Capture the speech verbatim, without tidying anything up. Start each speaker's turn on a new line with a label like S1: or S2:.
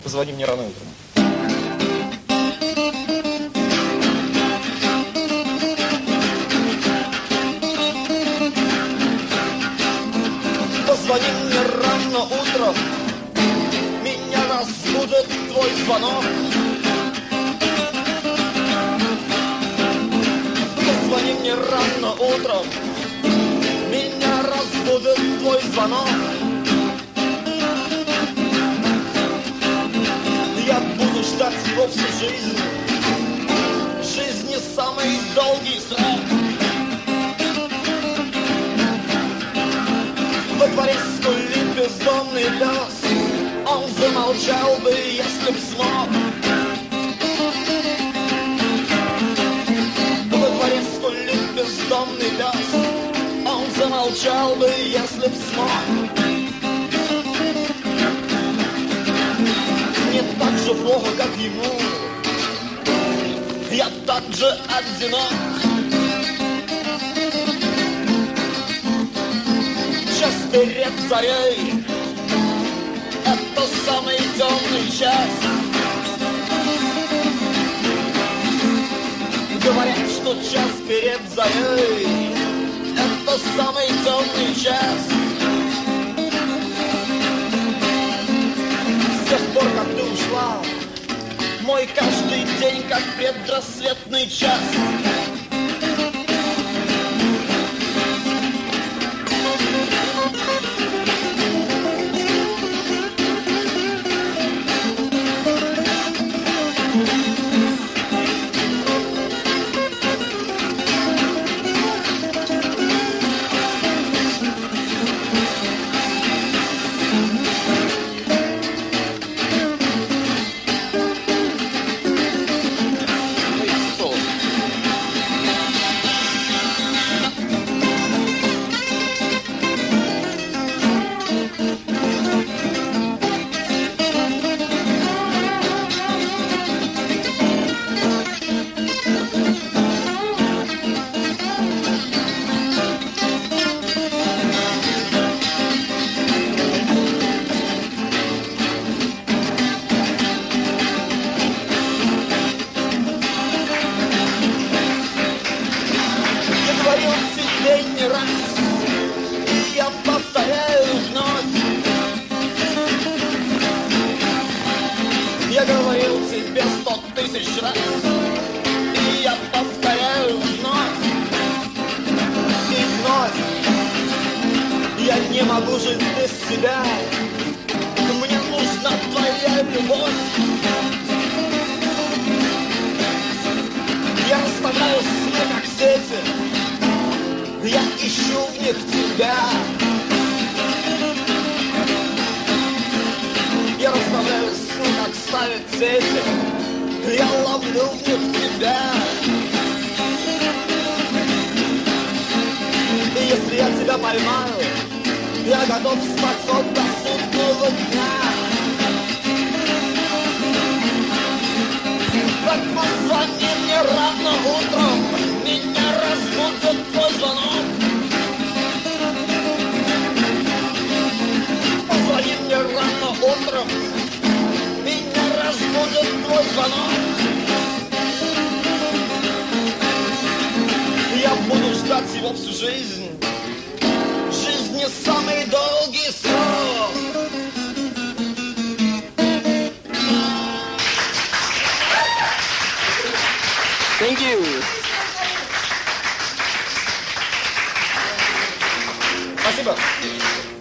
S1: Позвони мне рано утром. Позвони мне рано утром, меня разбудит твой звонок. Позвони мне рано утром, меня разбудит твой звонок. Я буду ждать его всю жизнь. Жизни самый долгий срок. Во дворе скулит бездомный пес, он замолчал бы, если б смог. Во дворе скулит бездомный пес, он замолчал бы, если б смог. Мне так же плохо, как ему, я так же одинок. Час перед зарей, это самый темный час. Говорят, что час перед зарей, это самый темный час. С тех пор, как ты ушла, мой каждый день как предрассветный час. Не раз, и я повторяю вновь. Я говорил тебе сто тысяч раз, и я повторяю вновь и вновь. Я не могу жить без тебя, мне нужна твоя любовь. Я расставляю сны, как сети, я ищу в них тебя. Я расставляю сны, как ставят сети, я ловлю в них тебя. И если я тебя поймаю, я готов спать хоть до судного дня. Так позвони мне рано утром, меня разбудит твой звонок. Позвони мне рано утром, меня разбудит твой звонок. Я буду ждать его всю жизнь. Жизни самый долгий срок.
S2: Thank you.
S1: Спасибо.